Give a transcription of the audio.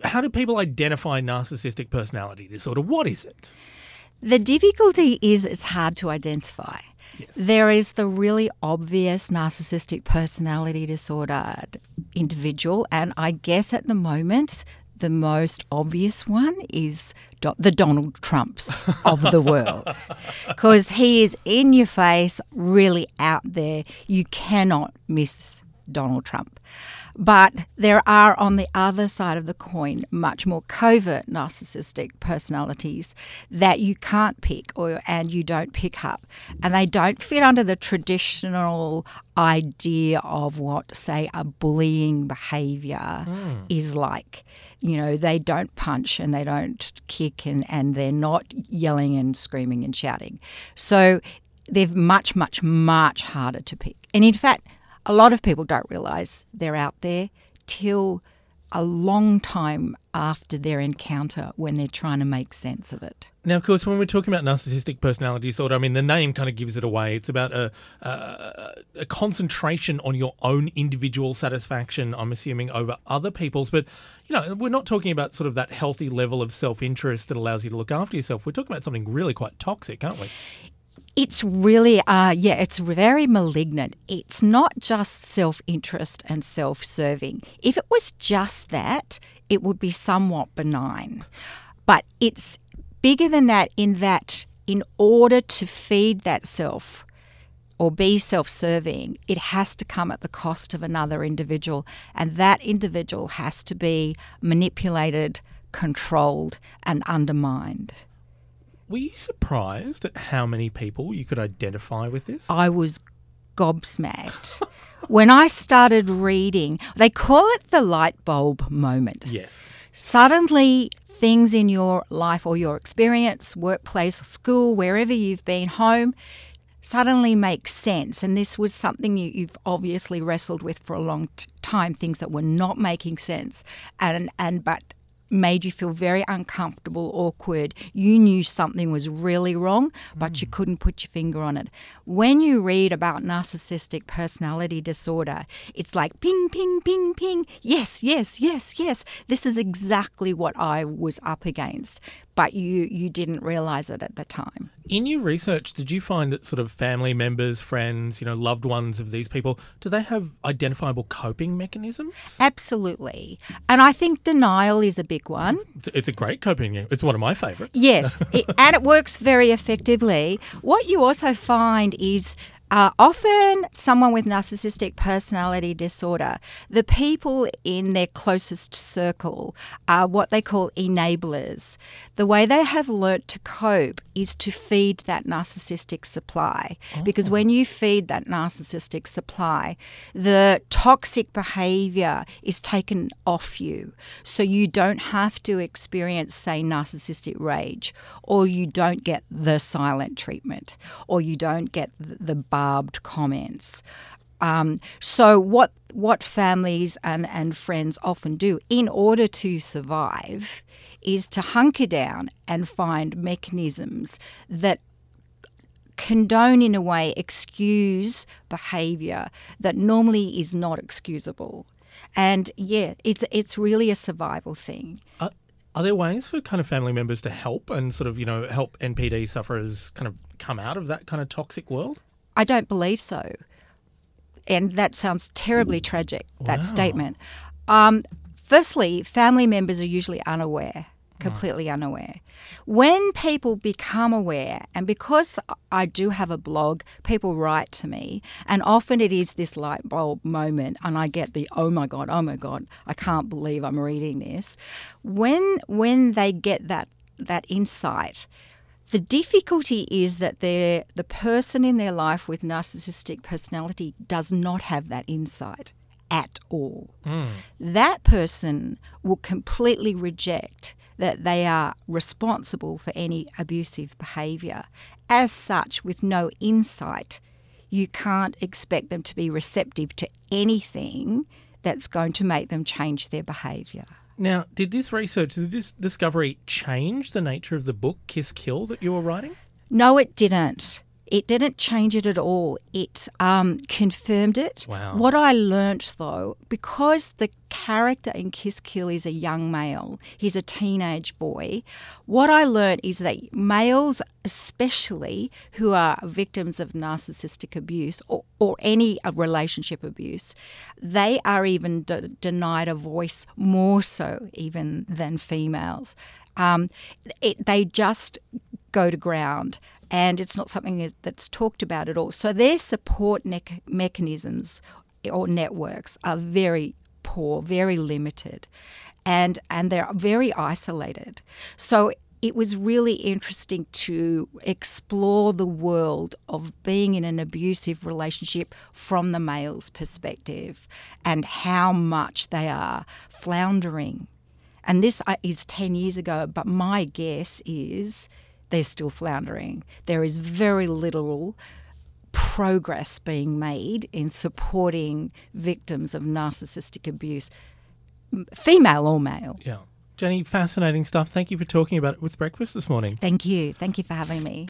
how do people identify narcissistic personality disorder? What is it? The difficulty is it's hard to identify. Yes. There is the really obvious narcissistic personality disorder individual, and I guess at the moment the most obvious one is the Donald Trumps of the world, because he is in your face, really out there. You cannot miss Donald Trump. But there are, on the other side of the coin, much more covert narcissistic personalities that you can't pick and you don't pick up. And they don't fit under the traditional idea of what, say, a bullying behaviour is like. You know, they don't punch and they don't kick and they're not yelling and screaming and shouting. So they're much, much, much harder to pick. And in fact, a lot of people don't realise they're out there till a long time after their encounter when they're trying to make sense of it. Now, of course, when we're talking about narcissistic personality disorder, I mean, the name kind of gives it away. It's about a concentration on your own individual satisfaction, I'm assuming, over other people's. But, you know, we're not talking about sort of that healthy level of self-interest that allows you to look after yourself. We're talking about something really quite toxic, aren't we? It's really, it's very malignant. It's not just self-interest and self-serving. If it was just that, it would be somewhat benign. But it's bigger than that in order to feed that self or be self-serving, it has to come at the cost of another individual. And that individual has to be manipulated, controlled, and undermined. Were you surprised at how many people you could identify with this? I was gobsmacked. When I started reading, they call it the light bulb moment. Yes. Suddenly, things in your life or your experience, workplace, school, wherever you've been, home, suddenly make sense. And this was something you've obviously wrestled with for a long time, things that were not making sense, but made you feel very uncomfortable, awkward. You knew something was really wrong, but you couldn't put your finger on it. When you read about narcissistic personality disorder, it's like ping, ping, ping, ping. Yes, yes, yes, yes. This is exactly what I was up against, but you didn't realise it at the time. In your research, did you find that sort of family members, friends, loved ones of these people, do they have identifiable coping mechanisms? Absolutely. And I think denial is a big one. It's a great coping. It's one of my favourites. Yes, and it works very effectively. What you also find is often someone with narcissistic personality disorder, the people in their closest circle are what they call enablers. The way they have learnt to cope is to feed that narcissistic supply. Because when you feed that narcissistic supply, the toxic behaviour is taken off you. So you don't have to experience, say, narcissistic rage, or you don't get the silent treatment, or you don't get the barbed comments. So what families and friends often do in order to survive is to hunker down and find mechanisms that condone, in a way, excuse behaviour that normally is not excusable. And yeah, it's really a survival thing. Are there ways for kind of family members to help and sort of, help NPD sufferers kind of come out of that kind of toxic world? I don't believe so. And that sounds terribly tragic, that statement. Firstly, family members are usually unaware, completely unaware. When people become aware, and because I do have a blog, people write to me, and often it is this light bulb moment, and I get the, oh my God, I can't believe I'm reading this. When they get that insight, the difficulty is that the person in their life with narcissistic personality does not have that insight at all. That person will completely reject that they are responsible for any abusive behaviour. As such, with no insight, you can't expect them to be receptive to anything that's going to make them change their behaviour. Now, did this discovery change the nature of the book, Kiss Kill, that you were writing? No, it didn't. It didn't change it at all. It confirmed it. Wow. What I learnt, though, because the character in Kiss Kill is a young male, he's a teenage boy, what I learnt is that males, especially who are victims of narcissistic abuse or any relationship abuse, they are even denied a voice more so even than females. They just go to ground. And it's not something that's talked about at all. So their support mechanisms or networks are very poor, very limited, and they're very isolated. So it was really interesting to explore the world of being in an abusive relationship from the male's perspective and how much they are floundering. And this is 10 years ago, but my guess is they're still floundering. There is very little progress being made in supporting victims of narcissistic abuse, female or male. Yeah. Jenny, fascinating stuff. Thank you for talking about it with Breakfast this morning. Thank you. Thank you for having me.